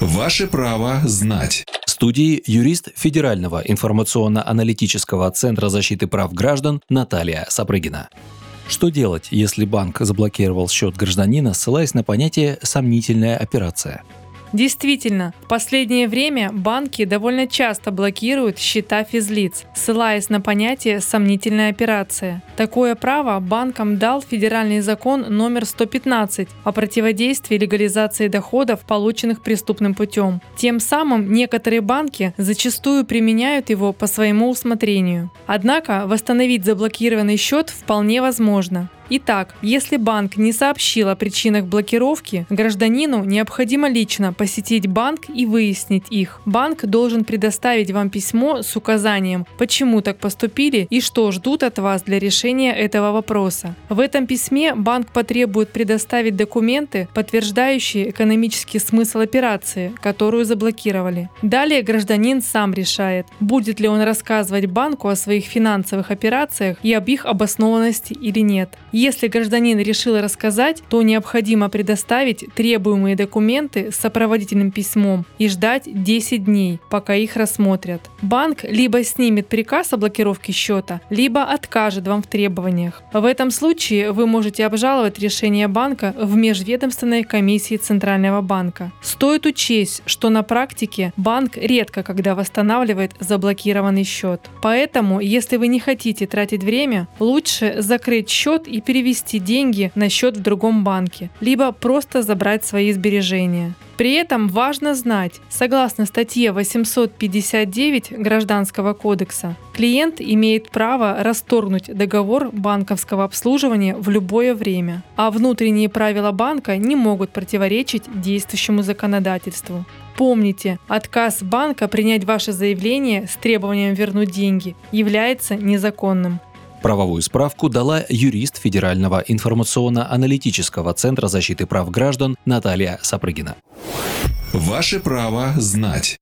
Ваше право знать. В студии юрист Федерального информационно-аналитического центра защиты прав граждан Наталья Сапрыгина. Что делать, если банк заблокировал счет гражданина, ссылаясь на понятие «сомнительная операция»? Действительно, в последнее время банки довольно часто блокируют счета физлиц, ссылаясь на понятие «сомнительная операция». Такое право банкам дал федеральный закон номер 115 о противодействии легализации доходов, полученных преступным путем. Тем самым некоторые банки зачастую применяют его по своему усмотрению. Однако восстановить заблокированный счет вполне возможно. Итак, если банк не сообщил о причинах блокировки, гражданину необходимо лично посетить банк и выяснить их. Банк должен предоставить вам письмо с указанием, почему так поступили и что ждут от вас для решения этого вопроса. В этом письме банк потребует предоставить документы, подтверждающие экономический смысл операции, которую заблокировали. Далее гражданин сам решает, будет ли он рассказывать банку о своих финансовых операциях и об их обоснованности или нет. Если гражданин решил рассказать, то необходимо предоставить требуемые документы с сопроводительным письмом и ждать 10 дней, пока их рассмотрят. Банк либо снимет приказ о блокировке счета, либо откажет вам в требованиях. В этом случае вы можете обжаловать решение банка в межведомственной комиссии Центрального банка. Стоит учесть, что на практике банк редко когда восстанавливает заблокированный счет. Поэтому, если вы не хотите тратить время, лучше закрыть счет и перевести деньги на счет в другом банке, либо просто забрать свои сбережения. При этом важно знать, согласно статье 859 Гражданского кодекса, клиент имеет право расторгнуть договор банковского обслуживания в любое время, а внутренние правила банка не могут противоречить действующему законодательству. Помните, отказ банка принять ваше заявление с требованием вернуть деньги является незаконным. Правовую справку дала юрист Федерального информационно-аналитического центра защиты прав граждан Наталья Сапрыгина. Ваше право знать.